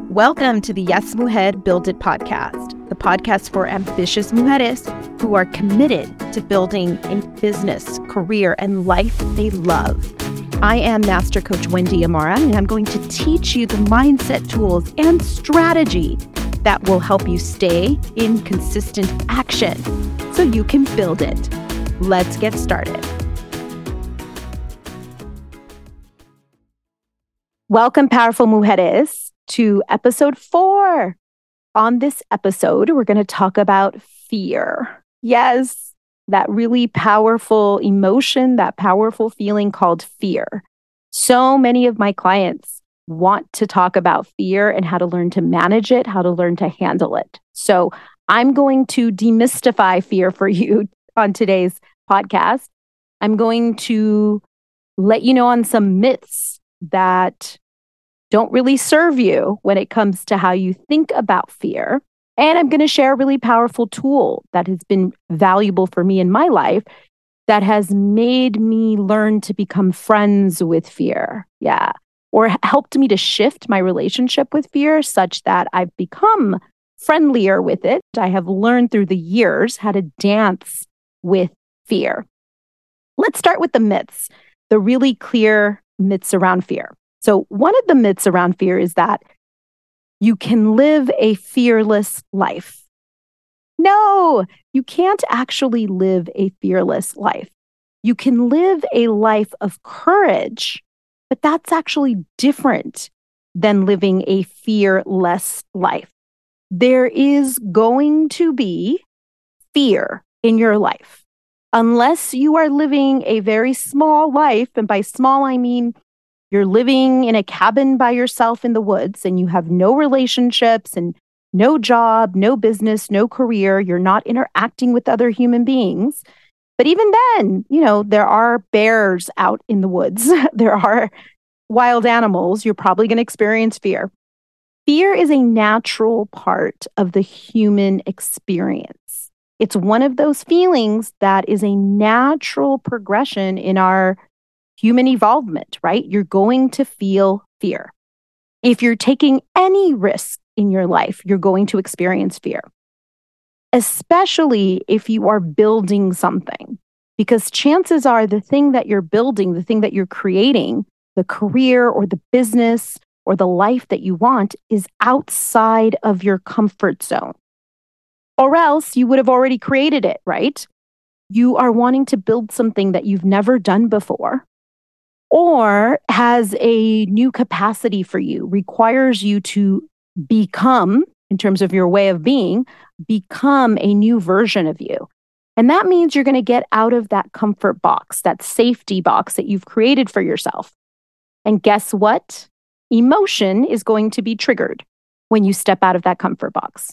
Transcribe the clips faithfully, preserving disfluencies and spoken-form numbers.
Welcome to the Yes Mujer Build It podcast, the podcast for ambitious mujeres who are committed to building a business, career, and life they love. I am Master Coach Wendy Amara, and I'm going to teach you the mindset tools and strategy that will help you stay in consistent action so you can build it. Let's get started. Welcome, powerful mujeres, to episode four. On this episode, we're going to talk about fear. Yes, that really powerful emotion, that powerful feeling called fear. So many of my clients want to talk about fear and how to learn to manage it, how to learn to handle it. So I'm going to demystify fear for you on today's podcast. I'm going to let you know on some myths that don't really serve you when it comes to how you think about fear. And I'm going to share a really powerful tool that has been valuable for me in my life that has made me learn to become friends with fear. Yeah. Or helped me to shift my relationship with fear such that I've become friendlier with it. I have learned through the years how to dance with fear. Let's start with the myths, the really clear myths around fear. So one of the myths around fear is that you can live a fearless life. No, you can't actually live a fearless life. You can live a life of courage, but that's actually different than living a fearless life. There is going to be fear in your life. Unless you are living a very small life, and by small I mean you're living in a cabin by yourself in the woods and you have no relationships and no job, no business, no career. You're not interacting with other human beings. But even then, you know, there are bears out in the woods. There are wild animals. You're probably going to experience fear. Fear is a natural part of the human experience. It's one of those feelings that is a natural progression in our human evolvement, right? You're going to feel fear. If you're taking any risk in your life, you're going to experience fear, especially if you are building something, because chances are the thing that you're building, the thing that you're creating, the career or the business or the life that you want is outside of your comfort zone. Or else you would have already created it, right? You are wanting to build something that you've never done before, or has a new capacity for you, requires you to become, in terms of your way of being, become a new version of you. And that means you're going to get out of that comfort box, that safety box that you've created for yourself. And guess what? Emotion is going to be triggered when you step out of that comfort box.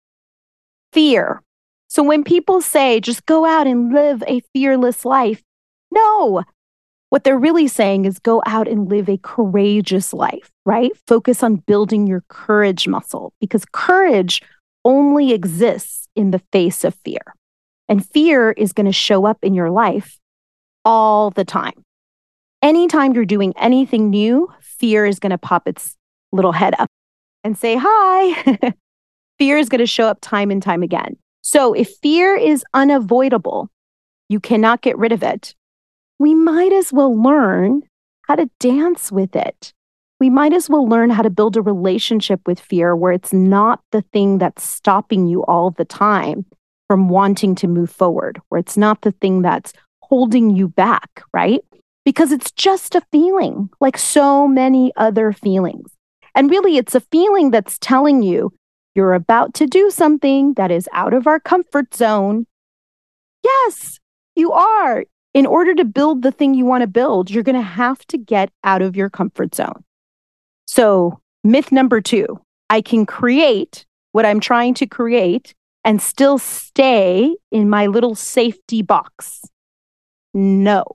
Fear. So when people say, just go out and live a fearless life, no. What they're really saying is go out and live a courageous life, right? Focus on building your courage muscle, because courage only exists in the face of fear. And fear is going to show up in your life all the time. Anytime you're doing anything new, fear is going to pop its little head up and say, hi. Fear is going to show up time and time again. So if fear is unavoidable, you cannot get rid of it. We might as well learn how to dance with it. We might as well learn how to build a relationship with fear where it's not the thing that's stopping you all the time from wanting to move forward, where it's not the thing that's holding you back, right? Because it's just a feeling, like so many other feelings. And really, it's a feeling that's telling you you're about to do something that is out of our comfort zone. Yes, you are. In order to build the thing you want to build, you're going to have to get out of your comfort zone. So myth number two, I can create what I'm trying to create and still stay in my little safety box. No.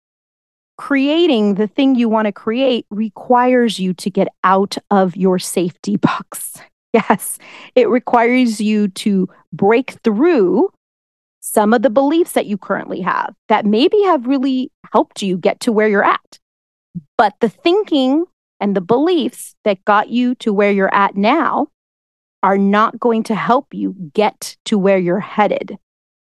Creating the thing you want to create requires you to get out of your safety box. Yes, it requires you to break through some of the beliefs that you currently have that maybe have really helped you get to where you're at. But the thinking And the beliefs that got you to where you're at now are not going to help you get to where you're headed.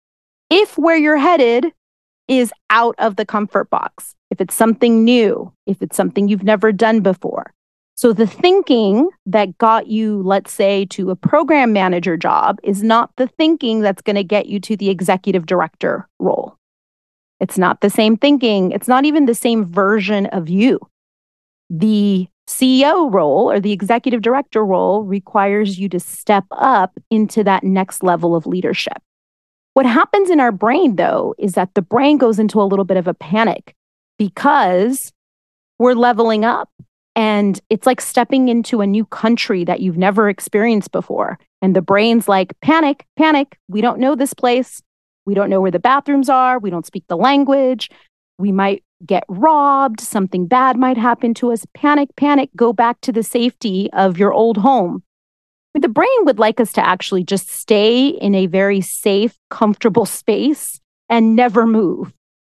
If where you're headed is out of the comfort box, if it's something new, if it's something you've never done before. So the thinking that got you, let's say, to a program manager job is not the thinking that's going to get you to the executive director role. It's not the same thinking. It's not even the same version of you. The C E O role or the executive director role requires you to step up into that next level of leadership. What happens in our brain, though, is that the brain goes into a little bit of a panic because we're leveling up. And it's like stepping into a new country that you've never experienced before. And the brain's like, panic, panic. We don't know this place. We don't know where the bathrooms are. We don't speak the language. We might get robbed. Something bad might happen to us. Panic, panic. Go back to the safety of your old home. The brain would like us to actually just stay in a very safe, comfortable space and never move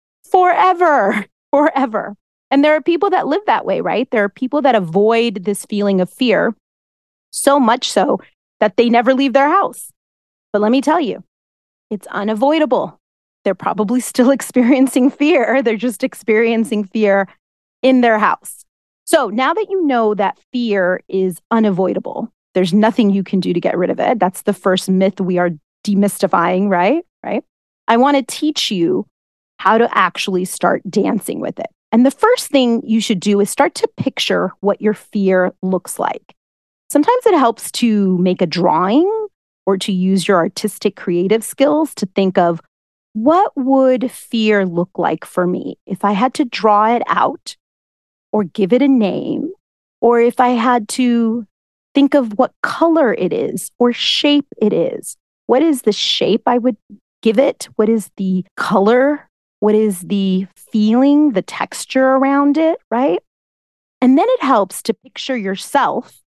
forever, forever. And there are people that live that way, right? There are people that avoid this feeling of fear so much so that they never leave their house. But let me tell you, it's unavoidable. They're probably still experiencing fear. They're just experiencing fear in their house. So now that you know that fear is unavoidable, there's nothing you can do to get rid of it. That's the first myth we are demystifying, right? Right? I want to teach you how to actually start dancing with it. And the first thing you should do is start to picture what your fear looks like. Sometimes it helps to make a drawing or to use your artistic creative skills to think of what would fear look like for me if I had to draw it out or give it a name, or if I had to think of what color it is or shape it is. What is the shape I would give it? What is the color? What is the feeling, the texture around it, right? And then it helps to picture yourself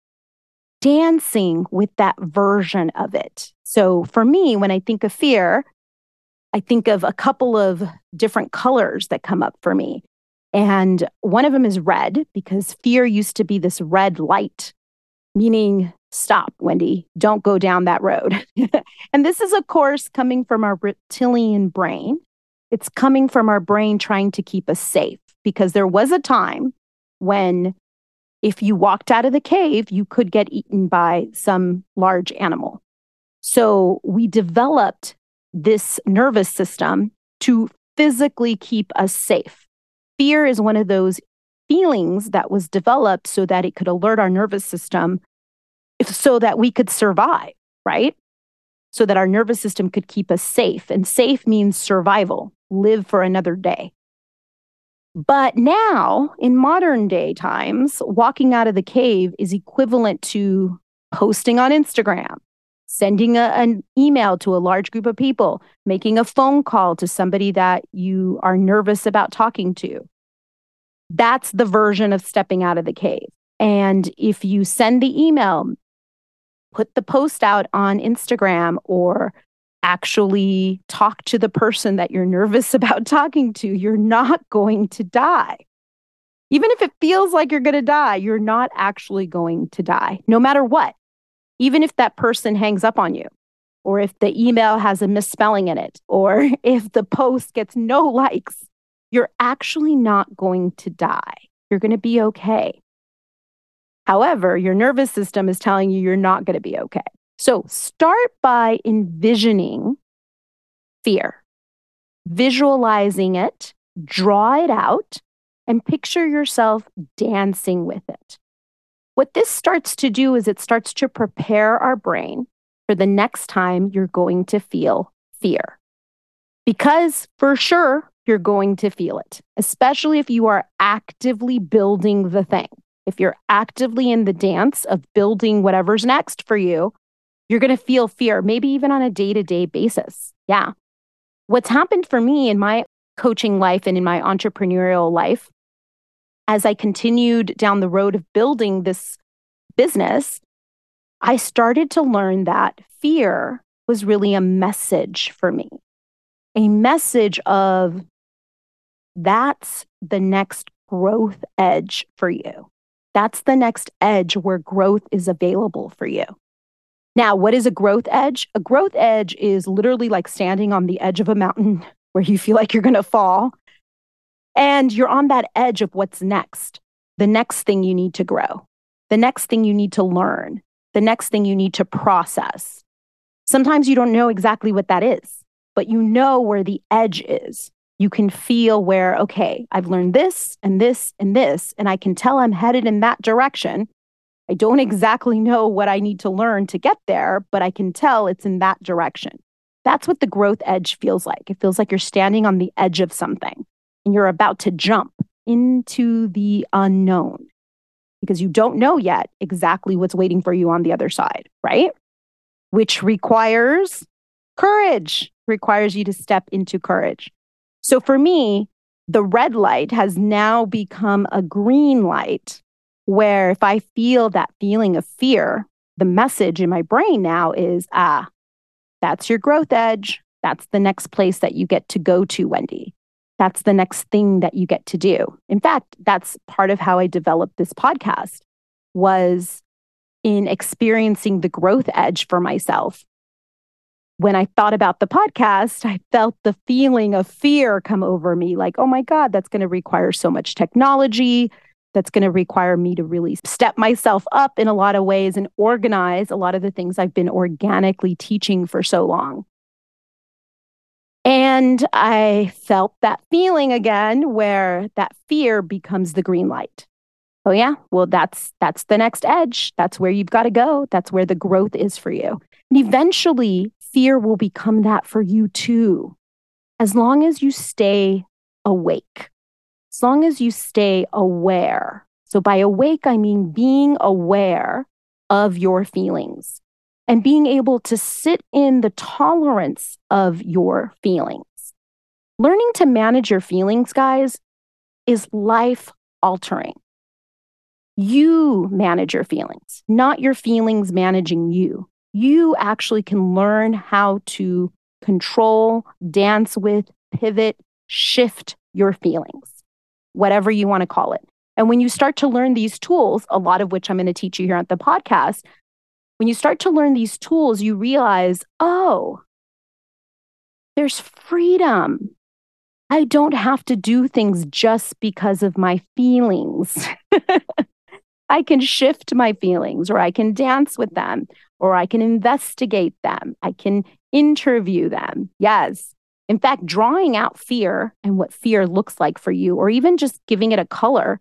dancing with that version of it. So for me, when I think of fear, I think of a couple of different colors that come up for me. And one of them is red, because fear used to be this red light, meaning stop, Wendy, don't go down that road. And this is, of course, coming from our reptilian brain. It's coming from our brain trying to keep us safe, because there was a time when if you walked out of the cave, you could get eaten by some large animal. So we developed this nervous system to physically keep us safe. Fear is one of those feelings that was developed so that it could alert our nervous system if, so that we could survive, right? So that our nervous system could keep us safe. And safe means survival, live for another day. But now, in modern day times, walking out of the cave is equivalent to posting on Instagram, sending a, an email to a large group of people, making a phone call to somebody that you are nervous about talking to. That's the version of stepping out of the cave. And if you send the email, put the post out on Instagram, or actually talk to the person that you're nervous about talking to, you're not going to die. Even if it feels like you're going to die, you're not actually going to die, no matter what. Even if that person hangs up on you, or if the email has a misspelling in it, or if the post gets no likes, you're actually not going to die. You're going to be okay. However, your nervous system is telling you you're not going to be okay. So start by envisioning fear, visualizing it, draw it out, and picture yourself dancing with it. What this starts to do is it starts to prepare our brain for the next time you're going to feel fear. Because for sure, you're going to feel it, especially if you are actively building the thing. If you're actively in the dance of building whatever's next for you, you're going to feel fear, maybe even on a day-to-day basis. Yeah. What's happened for me in my coaching life and in my entrepreneurial life, as I continued down the road of building this business, I started to learn that fear was really a message for me. A message of that's the next growth edge for you. That's the next edge where growth is available for you. Now, what is a growth edge? A growth edge is literally like standing on the edge of a mountain where you feel like you're going to fall. And you're on that edge of what's next. The next thing you need to grow. The next thing you need to learn. The next thing you need to process. Sometimes you don't know exactly what that is, but you know where the edge is. You can feel where, okay, I've learned this and this and this, and I can tell I'm headed in that direction. I don't exactly know what I need to learn to get there, but I can tell it's in that direction. That's what the growth edge feels like. It feels like you're standing on the edge of something and you're about to jump into the unknown because you don't know yet exactly what's waiting for you on the other side, right? Which requires courage, requires you to step into courage. So for me, the red light has now become a green light where if I feel that feeling of fear, the message in my brain now is, ah, that's your growth edge. That's the next place that you get to go to, Wendy. That's the next thing that you get to do. In fact, that's part of how I developed this podcast was in experiencing the growth edge for myself. When I thought about the podcast, I felt the feeling of fear come over me like, oh my God, that's going to require so much technology. That's going to require me to really step myself up in a lot of ways and organize a lot of the things I've been organically teaching for so long. And I felt that feeling again where that fear becomes the green light. Oh yeah, well, that's that's the next edge. That's where you've got to go. That's where the growth is for you. And eventually, fear will become that for you too. As long as you stay awake, as long as you stay aware. So by awake, I mean being aware of your feelings and being able to sit in the tolerance of your feelings. Learning to manage your feelings, guys, is life altering. You manage your feelings, not your feelings managing you. You actually can learn how to control, dance with, pivot, shift your feelings, whatever you want to call it. And when you start to learn these tools, a lot of which I'm going to teach you here at the podcast, when you start to learn these tools, you realize, oh, there's freedom. I don't have to do things just because of my feelings. I can shift my feelings, or I can dance with them, or I can investigate them. I can interview them. Yes. In fact, drawing out fear and what fear looks like for you, or even just giving it a color,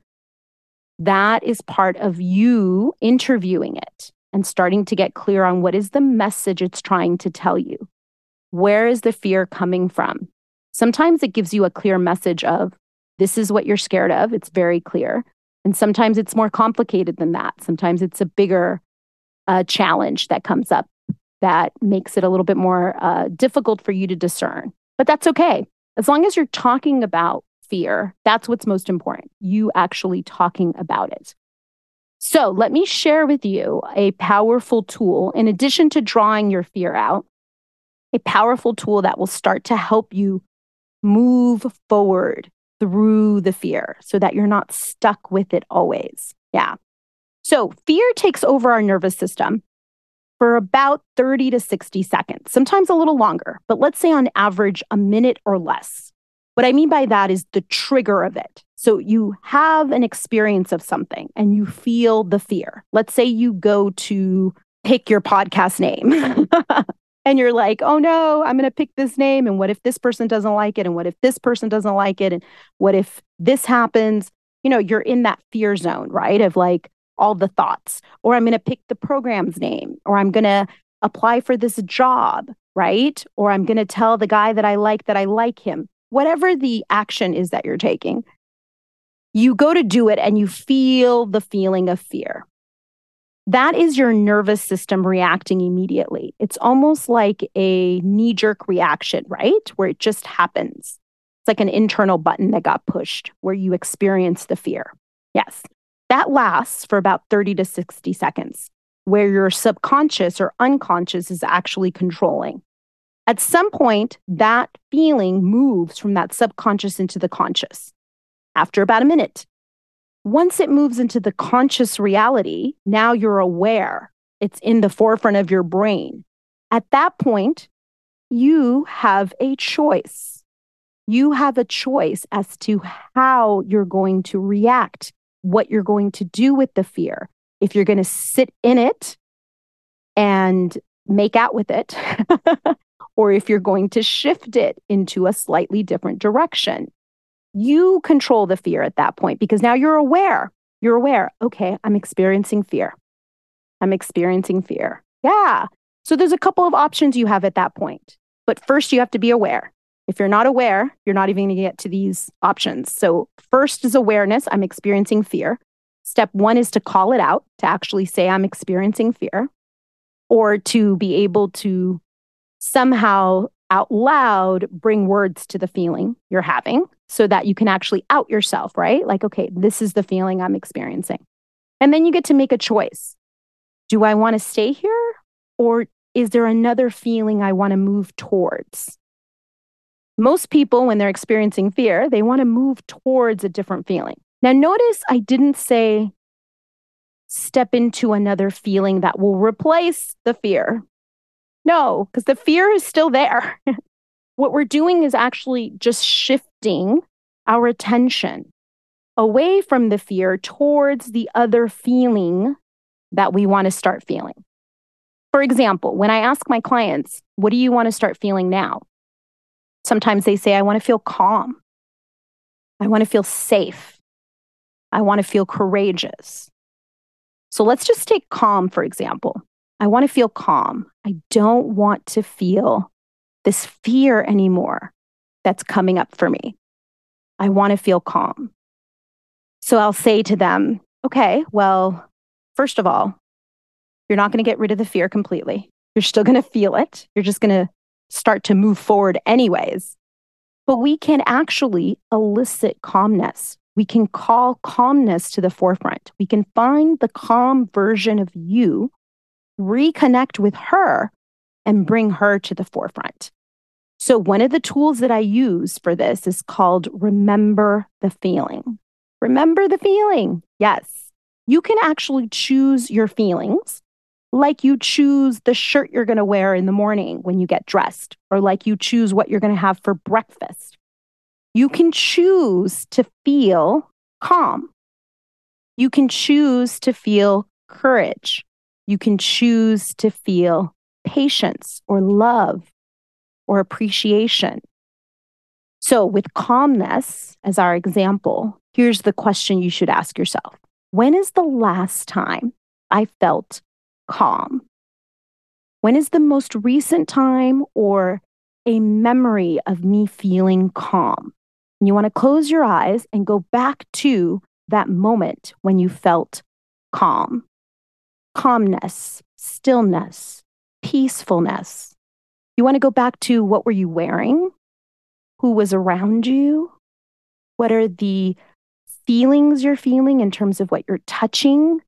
that is part of you interviewing it and starting to get clear on what is the message it's trying to tell you. Where is the fear coming from? Sometimes it gives you a clear message of, this is what you're scared of. It's very clear. And sometimes it's more complicated than that. Sometimes it's a bigger uh, challenge that comes up that makes it a little bit more uh, difficult for you to discern. But that's okay. As long as you're talking about fear, that's what's most important. You actually talking about it. So let me share with you a powerful tool, in addition to drawing your fear out, a powerful tool that will start to help you move forward through the fear so that you're not stuck with it always. Yeah. So fear takes over our nervous system for about thirty to sixty seconds, sometimes a little longer, but let's say on average, a minute or less. What I mean by that is the trigger of it. So you have an experience of something and you feel the fear. Let's say you go to pick your podcast name. And you're like, oh no, I'm going to pick this name. And what if this person doesn't like it? And what if this person doesn't like it? And what if this happens? You know, you're in that fear zone, right? Of like all the thoughts, or I'm going to pick the program's name, or I'm going to apply for this job, right? Or I'm going to tell the guy that I like that I like him. Whatever the action is that you're taking, you go to do it and you feel the feeling of fear. That is your nervous system reacting immediately. It's almost like a knee-jerk reaction, right? Where it just happens. It's like an internal button that got pushed where you experience the fear. Yes. That lasts for about thirty to sixty seconds, where your subconscious or unconscious is actually controlling. At some point, that feeling moves from that subconscious into the conscious after about a minute. Once it moves into the conscious reality, now you're aware. It's in the forefront of your brain. At that point, you have a choice. You have a choice as to how you're going to react, what you're going to do with the fear. If you're going to sit in it and make out with it, or if you're going to shift it into a slightly different direction. You control the fear at that point because now you're aware. You're aware, okay, I'm experiencing fear. I'm experiencing fear. Yeah. So there's a couple of options you have at that point. But first, you have to be aware. If you're not aware, you're not even going to get to these options. So first is awareness. I'm experiencing fear. Step one is to call it out, to actually say I'm experiencing fear, or to be able to somehow out loud bring words to the feeling you're having so that you can actually out yourself, right? Like, okay, this is the feeling I'm experiencing. And then you get to make a choice. Do I want to stay here, or is there another feeling I want to move towards? Most people, when they're experiencing fear, they want to move towards a different feeling. Now, notice I didn't say step into another feeling that will replace the fear. No, because the fear is still there. What we're doing is actually just shifting our attention away from the fear towards the other feeling that we want to start feeling. For example, when I ask my clients, what do you want to start feeling now? Sometimes they say, I want to feel calm. I want to feel safe. I want to feel courageous. So let's just take calm, for example. I want to feel calm. I don't want to feel this fear anymore that's coming up for me. I want to feel calm. So I'll say to them, okay, well, first of all, you're not going to get rid of the fear completely. You're still going to feel it. You're just going to start to move forward anyways. But we can actually elicit calmness. We can call calmness to the forefront. We can find the calm version of you, reconnect with her, and bring her to the forefront. So one of the tools that I use for this is called Remember the Feeling. Remember the feeling. Yes. You can actually choose your feelings like you choose the shirt you're going to wear in the morning when you get dressed, or like you choose what you're going to have for breakfast. You can choose to feel calm. You can choose to feel courage. You can choose to feel patience or love or appreciation. So with calmness as our example, here's the question you should ask yourself. When is the last time I felt calm? When is the most recent time or a memory of me feeling calm? And you want to close your eyes and go back to that moment when you felt calm. Calmness, stillness, peacefulness. You want to go back to what were you wearing? Who was around you? What are the feelings you're feeling in terms of what you're touching?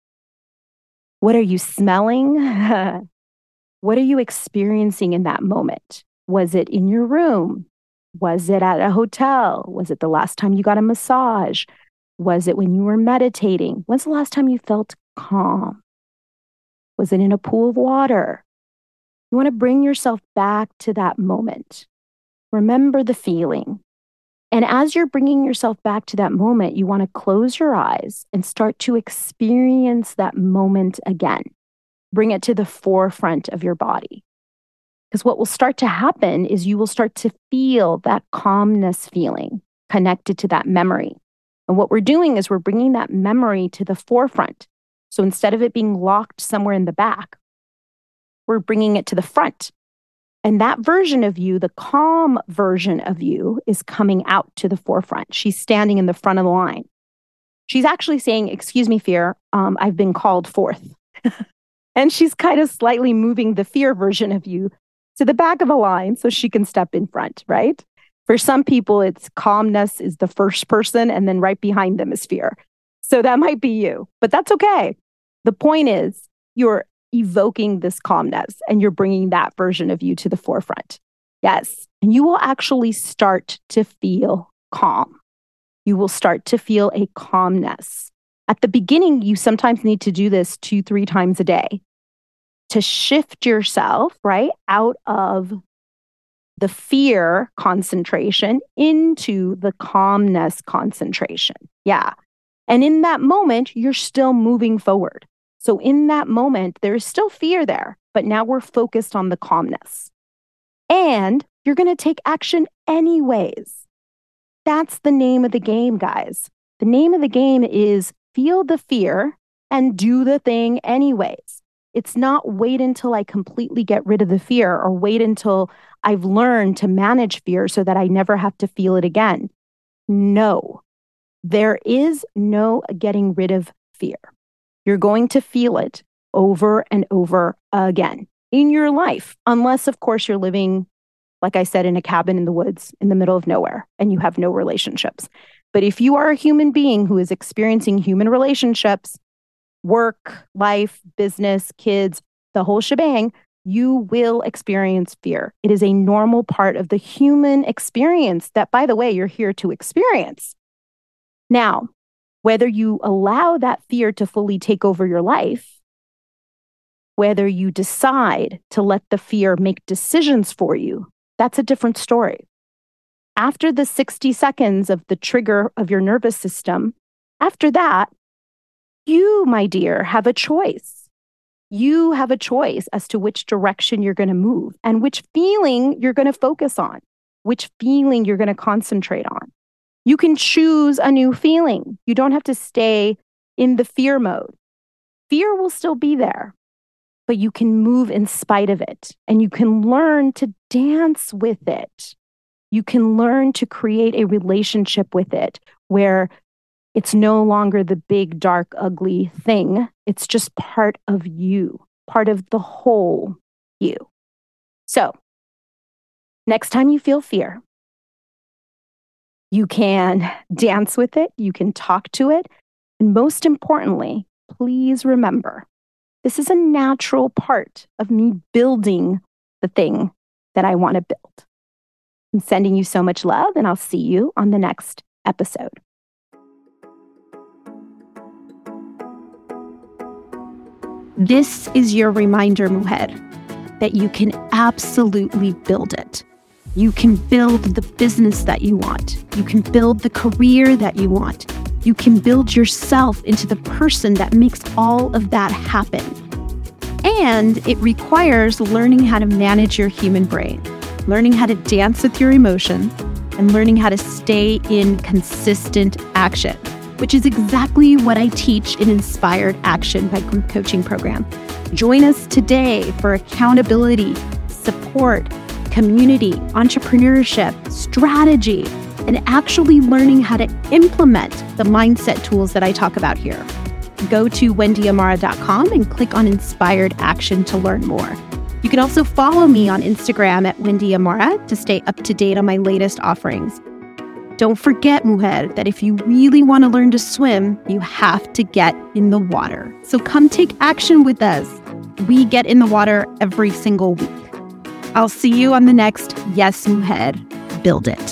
What are you smelling? What are you experiencing in that moment? Was it in your room? Was it at a hotel? Was it the last time you got a massage? Was it when you were meditating? When's the last time you felt calm? Was it in a pool of water? You want to bring yourself back to that moment. Remember the feeling. And as you're bringing yourself back to that moment, you want to close your eyes and start to experience that moment again. Bring it to the forefront of your body. Because what will start to happen is you will start to feel that calmness feeling connected to that memory. And what we're doing is we're bringing that memory to the forefront. So instead of it being locked somewhere in the back, we're bringing it to the front. And that version of you, the calm version of you, is coming out to the forefront. She's standing in the front of the line. She's actually saying, excuse me, fear, um, I've been called forth. And she's kind of slightly moving the fear version of you to the back of the line so she can step in front, right? For some people, it's calmness is the first person, and then right behind them is fear. So that might be you, but that's okay. The point is, you're evoking this calmness and you're bringing that version of you to the forefront. Yes. And you will actually start to feel calm. You will start to feel a calmness. At the beginning, you sometimes need to do this two, three times a day to shift yourself, right, out of the fear concentration into the calmness concentration. Yeah. And in that moment, you're still moving forward. So in that moment, there is still fear there, but now we're focused on the calmness. And you're going to take action anyways. That's the name of the game, guys. The name of the game is feel the fear and do the thing anyways. It's not wait until I completely get rid of the fear or wait until I've learned to manage fear so that I never have to feel it again. No, there is no getting rid of fear. You're going to feel it over and over again in your life, unless, of course, you're living, like I said, in a cabin in the woods in the middle of nowhere and you have no relationships. But if you are a human being who is experiencing human relationships, work, life, business, kids, the whole shebang, you will experience fear. It is a normal part of the human experience that, by the way, you're here to experience. Now, whether you allow that fear to fully take over your life, whether you decide to let the fear make decisions for you, that's a different story. After the sixty seconds of the trigger of your nervous system, after that, you, my dear, have a choice. You have a choice as to which direction you're going to move and which feeling you're going to focus on, which feeling you're going to concentrate on. You can choose a new feeling. You don't have to stay in the fear mode. Fear will still be there, but you can move in spite of it and you can learn to dance with it. You can learn to create a relationship with it where it's no longer the big, dark, ugly thing. It's just part of you, part of the whole you. So, next time you feel fear, you can dance with it, you can talk to it, and most importantly, please remember, this is a natural part of me building the thing that I want to build. I'm sending you so much love, and I'll see you on the next episode. This is your reminder, Mujer, that you can absolutely build it. You can build the business that you want. You can build the career that you want. You can build yourself into the person that makes all of that happen. And it requires learning how to manage your human brain, learning how to dance with your emotions, and learning how to stay in consistent action, which is exactly what I teach in Inspired Action, my group coaching program. Join us today for accountability, support, community, entrepreneurship, strategy, and actually learning how to implement the mindset tools that I talk about here. Go to wendy amara dot com and click on Inspired Action to learn more. You can also follow me on Instagram at Wendy Amara to stay up to date on my latest offerings. Don't forget, Mujer, that if you really want to learn to swim, you have to get in the water. So come take action with us. We get in the water every single week. I'll see you on the next Yes, Mujer. Build it.